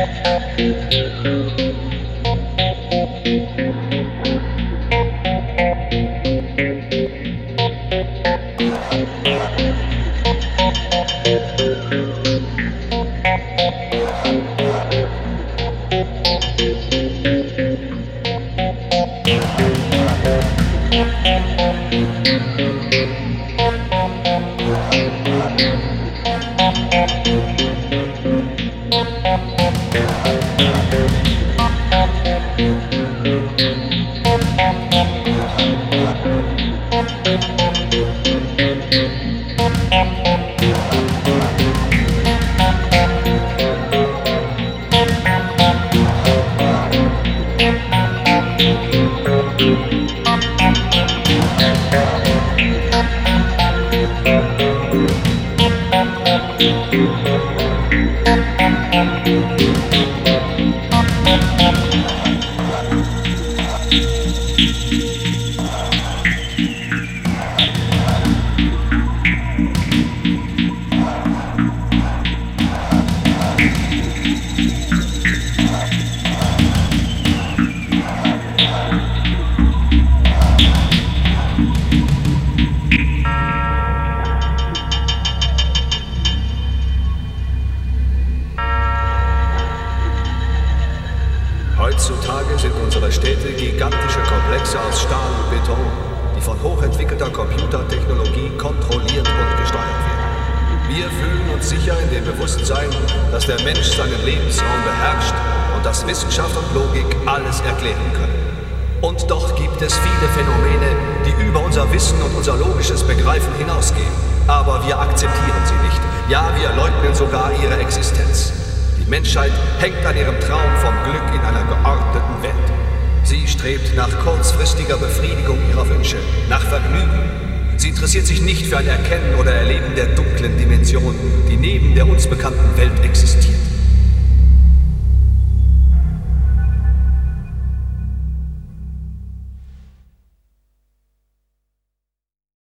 Heutzutage sind unsere Städte gigantische Komplexe aus Stahl und Beton, die von hochentwickelter Computertechnologie kontrolliert und gesteuert werden. Wir fühlen uns sicher in dem Bewusstsein, dass der Mensch seinen Lebensraum beherrscht und dass Wissenschaft und Logik alles erklären können. Und doch gibt es viele Phänomene, die über unser Wissen und unser logisches Begreifen hinausgehen. Aber wir akzeptieren sie nicht. Ja, wir leugnen sogar ihre Existenz. Die Menschheit hängt an ihrem Traum vom Glück in einer geordneten Welt. Sie strebt nach kurzfristiger Befriedigung ihrer Wünsche, nach Vergnügen. Sie interessiert sich nicht für ein Erkennen oder Erleben der dunklen Dimension, die neben der uns bekannten Welt existiert.